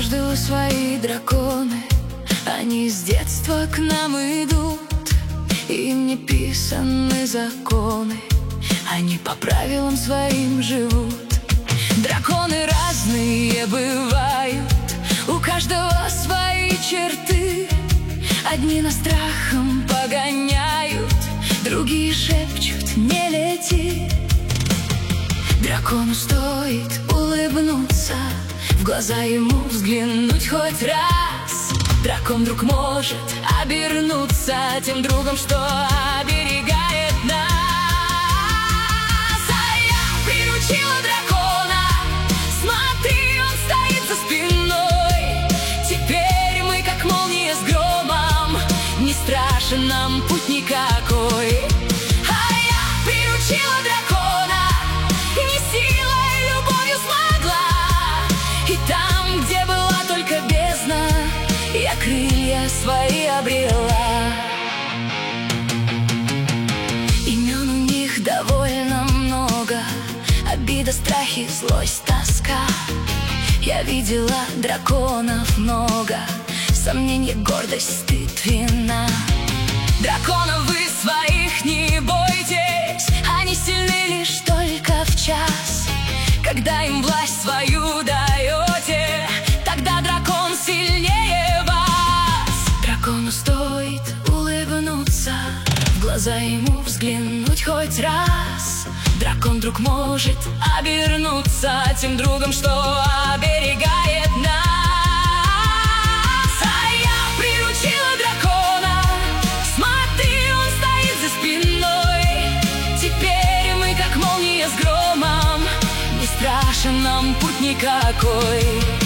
каждого свои драконы, они с детства к нам идут. Им не писаны законы, они по правилам своим живут. Драконы разные бывают, у каждого свои черты. Одни нас страхом погоняют, другие шепчут: не лети. Дракону стоит улыбнуться, в глаза ему взглянуть хоть раз. Дракон вдруг может обернуться тем другом, что оберегает нас. А я приручила дракона, смотри, он стоит за спиной. Теперь мы как молния с громом, не страшен нам путь никакой. А я приручила дракона, не силой, любовью смогла. И там, где была только бездна, я крылья свои обрела. Имен у них довольно много: обида, страхи, злость, тоска. Я видела драконов много: сомнение, гордость, стыд, вина. Драконов вы своих не бойтесь, они сильны лишь только в час. Когда им власть свою даете, тогда дракон сильнее вас. Дракону стоит улыбнуться, в глаза ему взглянуть хоть раз. Дракон вдруг может обернуться тем другом, что оберегает нас. А я приручила дракона, смотри, он стоит за спиной. Теперь мы как молния с громом, не страшен нам путь никакой.